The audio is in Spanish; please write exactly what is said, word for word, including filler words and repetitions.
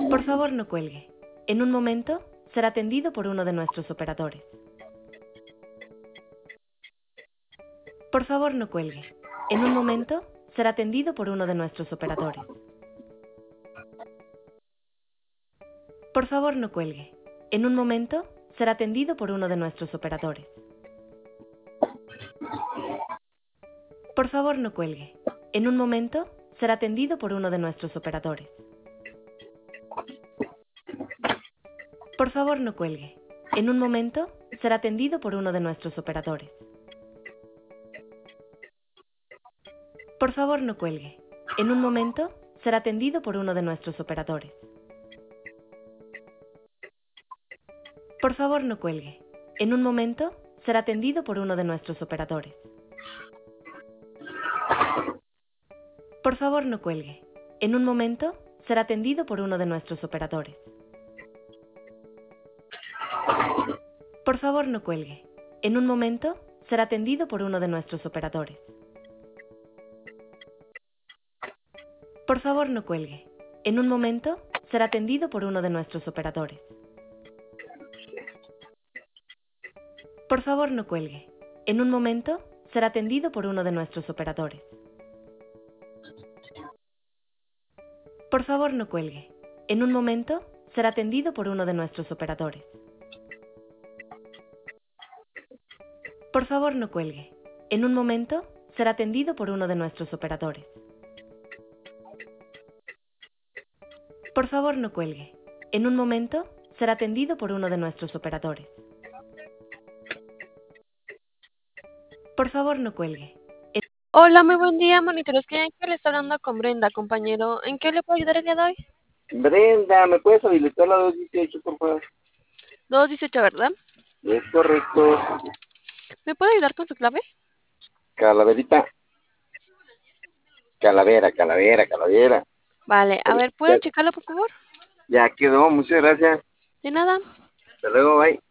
Por favor, no cuelgue. En un momento, será atendido por uno de nuestros operadores. Por favor, no cuelgue. En un momento, será atendido por uno de nuestros operadores. Por favor, no cuelgue. En un momento, será atendido por uno de nuestros operadores. Por favor, no cuelgue. En un momento, será atendido por uno de nuestros operadores. Por favor, no cuelgue. En un momento, será atendido por uno de nuestros operadores. Por favor, no cuelgue. En un momento, será atendido por uno de nuestros operadores. Por favor, no cuelgue. En un momento, será atendido por uno de nuestros operadores. Por favor, no cuelgue. En un momento, será atendido por uno de nuestros operadores. Por favor, no cuelgue. En un momento, será atendido por uno de nuestros operadores. Por favor, no cuelgue. En un momento, será atendido por uno de nuestros operadores. Por favor, no cuelgue. En un momento, será atendido por uno de nuestros operadores. Por favor, no cuelgue. En un momento, será atendido por uno de nuestros operadores. Por favor, no cuelgue. En un momento, será atendido por uno de nuestros operadores. Por favor, no cuelgue. En un momento, será atendido por uno de nuestros operadores. Por favor, no cuelgue. En- Hola, muy buen día, monitores. ¿Quién que le está hablando con Brenda, compañero? ¿En qué le puedo ayudar el día de hoy? Brenda, ¿me puedes habilitar la dos dieciocho, por favor? dos dieciocho, ¿verdad? Es correcto. ¿Me puede ayudar con su clave? Calaverita. Calavera, calavera, calavera. Vale, a ver, ¿puede Ya, checarlo, por favor? ya quedó, muchas gracias. De nada. Hasta luego, bye.